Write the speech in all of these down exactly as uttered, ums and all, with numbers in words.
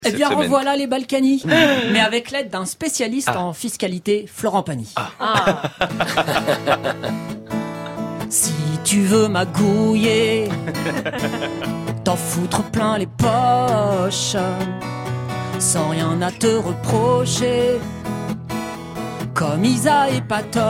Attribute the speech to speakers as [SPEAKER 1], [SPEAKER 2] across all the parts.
[SPEAKER 1] Eh bien,
[SPEAKER 2] semaine.
[SPEAKER 1] revoilà les Balkany, mais avec l'aide d'un spécialiste ah. en fiscalité, Florent Pagny. Ah. Ah. Si tu veux magouiller, t'en foutre plein les poches, sans rien à te reprocher, comme Isa et Patoche.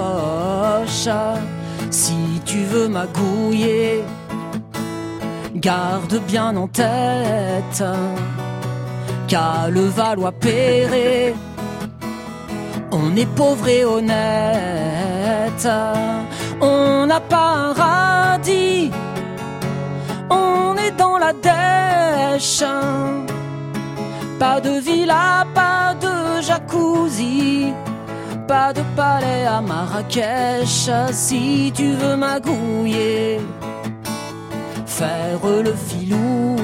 [SPEAKER 1] Si tu veux magouiller, garde bien en tête qu'à Levallois-Perret, on est pauvre et honnête. On n'a pas un radis, on est dans la dèche. Pas de villa, pas de jacuzzi, pas de palais à Marrakech. Si tu veux magouiller, faire le filou,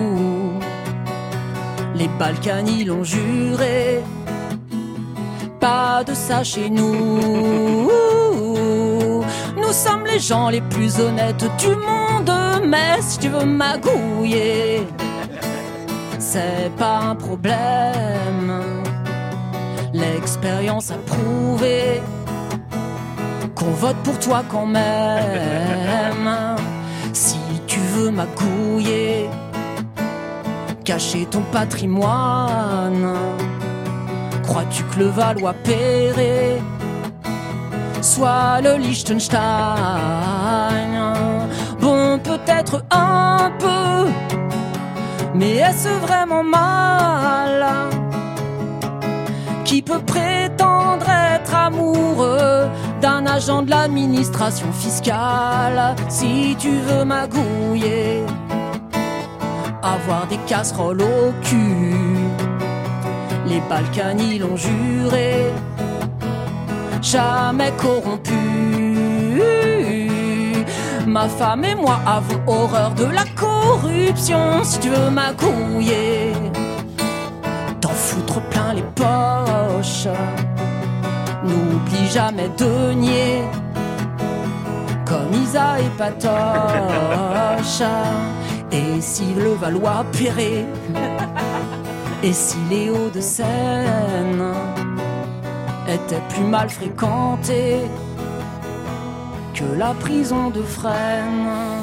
[SPEAKER 1] les Balkany l'ont juré, pas de ça chez nous. Nous sommes les gens les plus honnêtes du monde, mais si tu veux magouiller, c'est pas un problème. L'expérience a prouvé qu'on vote pour toi quand même. Si tu veux magouiller, cacher ton patrimoine, crois-tu que le Levallois-Perret soit le Liechtenstein? Bon, peut-être un peu, mais est-ce vraiment mal? Qui peut prétendre être amoureux d'un agent de l'administration fiscale? Si tu veux magouiller, avoir des casseroles au cul, les Balkany l'ont juré, jamais corrompu. Ma femme et moi avons horreur de la corruption. Si tu veux magouiller, t'en foutre plein les poches, n'oublie jamais de nier, comme Isa et Patoche. Et si le Levallois-Perret, et si les Hauts-de-Seine étaient plus mal fréquentés que la prison de Fresnes?